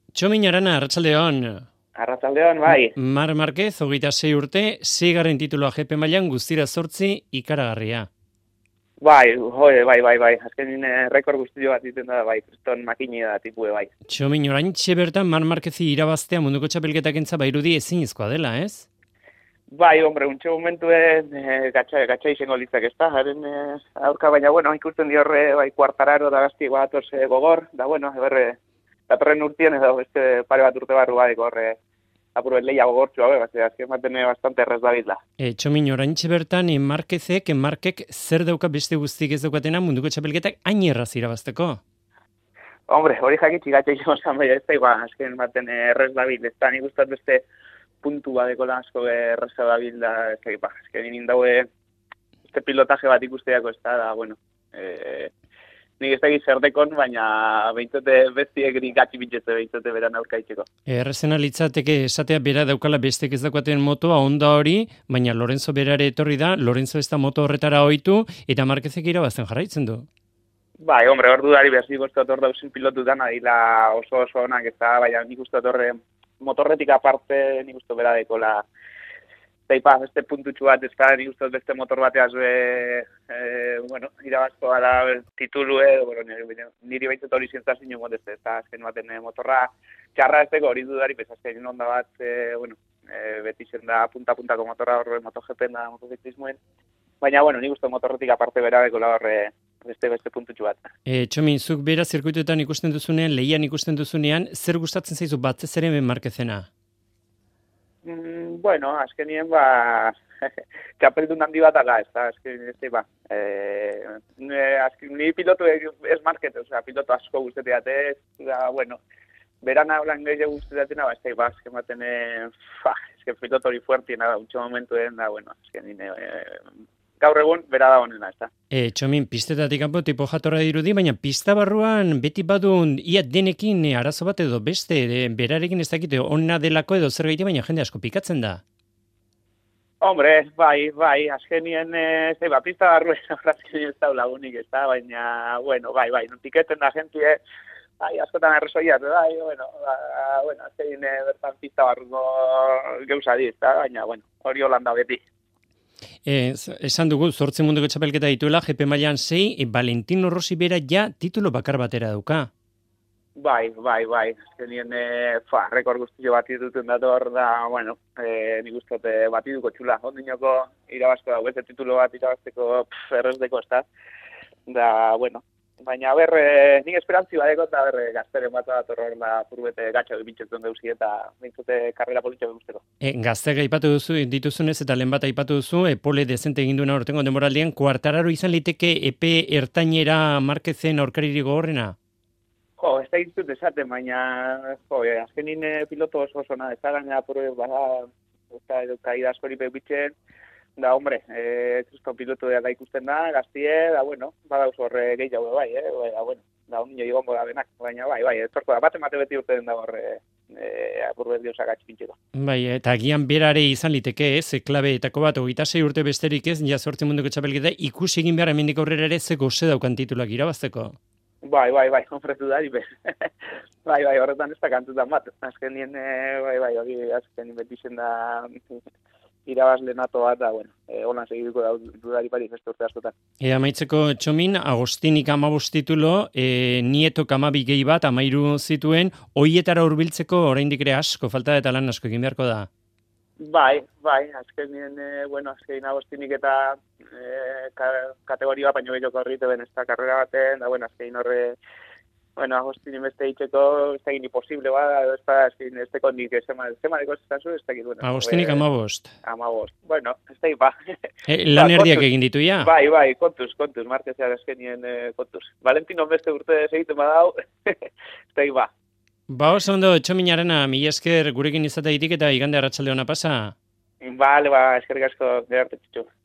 Txomin Arana, arratsaldeon. Arratsaldeon, bai. Mar Marquez, 26 urte, 6. tituloa GP mailan guztira 8 ikaragarria. Bai. Azkenin rekord guztio bat iten da, bai. Kriston makini da tipue, bai. Txomin, oraintxe bertan Mar Marquezi irabaztea munduko txapelketak entza bairudi ezinezkoa dela, ez? Bai, hombre, untxe momentuen gatsa izango litzak ez da, haren aurka, baina, bueno, ikusten di horre, bai, kuartararo da gazti guatoz gogor, da, bueno, datorren urtien edo beste pare bat urte barru badeko horre apurbet leia gogortxua, azken baten bastante errez dabitla. Txomin, oraintxe bertan Markek zer dauka beste guztik ez daukatena munduko txapelketak hain erraz irabazteko? Hombre, hori jakitxi gatsa izango zan, bai, ez da, azken baten errez dabil, ez da, nik ustat beste puntu badeko asko erreza dabil da, ez da, azken daue este pilotaje bat ikusteako ez da, bueno, nik ez da zerdekon, baina behintzate bestiek nik gatsi bitxete behintzate beran aurkaitzeko. Errezena litzateke esatea bera daukala bestek ez daukaten motoa, onda hori, baina Lorenzo berare etorri da, Lorenzo ez da moto horretara ohitu, eta Marquezek irabazten jarraitzen du. Bai, hombre, hor dudari behar uste hor dauzen pilotu dana, dila oso onak ez da, baina nik uste horre motorretik aparte, nik uste bera dekola, Zaipa, beste puntutxu bat, ez da, nik uste beste motor bateaz, irabazko gara titulu, niri baintzat hori zientzazin jongo ez da, azken baten motorra txarra ez hori dudari, azken onda bat, beti zen da punta-puntako motorra horre MotoGP da motociclismoen, baina, nik uste motorretik aparte bera dekola horre beste puntutxu bat. Txomin, zuk bera zirkuituetan ikusten duzunean, lehian ikusten duzunean, zer gustatzen zaizu batzez ere Marquezena? Bueno, azkenien, txapeldun handi bat ala, ez da, azken, ni pilotu ez Marquez, pilotu asko guzteteate, berana holan gehiago guzteteatena, azken baten, pilotu hori fuertiena da, utxo momentuen da, azken, gaur egun, bera da honena, ez da. Txomin, pistetatik kanpo tipo jatorra dirudi, baina pista barruan beti badun ia denekin arazo bat edo beste, berarekin ez dakite onna delako edo zer gaite, baina jende asko pikatzen da. Hombre, bai, azkenien, pista barruen azkenien ez da lagunik, ez da, baina, bai, notiketen da jentie, askotan arrezoiat, azkenien bertan pista barruko geusadi, ez da, baina, hori holanda beti. Esan dugu, 8 munduko txapelketa dituela, GP mailan 6, Valentino Rossi bera ja titulo bakar batera dauka. Bai, azkenien rekord guztio bat dituten dator, da, nik ustot batiduko txula, ondinoko irabazko dago, beste titulo bat irabazteko errezdeko ez da, baina nik esperantzi badeko eta gazteren bat hor da purbete gatxak bitxetzen deuzi eta bintzote karrera politxak guzteko. Gazteak aipatu dituzunez eta lehen bat aipatu duzu, pole dezente egin duena hortengo demoraldian, kuartararo izan liteke epe ertainera Marquezen aurkariri gogorrena? Ez da gintut esaten, baina azkenin piloto oso na, ez da gaina kaida askori bitxen, da, hombre, kriston pilotu da ikusten da, gaztie, da, badauz horre gehiago bai, da, unio igongo da benak, baina bai, etorko da, bate beti urte den da horre, apurbet diosak atxipintxeko. Bai, eta agian berare izan liteke ez, klabeetako bat, 26 urte besterik ez, ja 8 munduko txapelketa, ikusi egin behar hemendik aurrera ere ze goze daukan titulak irabazteko. Bai, ofretu da, bai, horretan ez da kantutan bat, azkenien, hori azkenien beti zen da irabazle nato bat, da, holan segituko da dudari pari beste urte askotan. Amaitzeko Txomin, Agostinik 15 titulo, Nietok 12 gehi bat, 13 zituen, hoietara hurbiltzeko oraindik ere asko, falta eta lan asko egin beharko da. Bai, azkenien, azkenin Agostinik eta kategoria, baino gehiago horrite ben ez da karrera baten, da, azkenin horre, Agostini beste itxeko, ez da egin imposible, ez da ez teko nik zemadeko ez da zu, ez da egin. Agostinik 15. 15, ez da egin, lan erdiak egin ditu, ja? Bai, kontuz, Marquezea azkenien kontuz. Valentino beste urte segiten badau, ez da egin, oso ondo, Txomin Arana, mila esker gurekin izateitik eta igande arratsalde ona pasa. Bale, eskerrik asko, gerarte txutxu.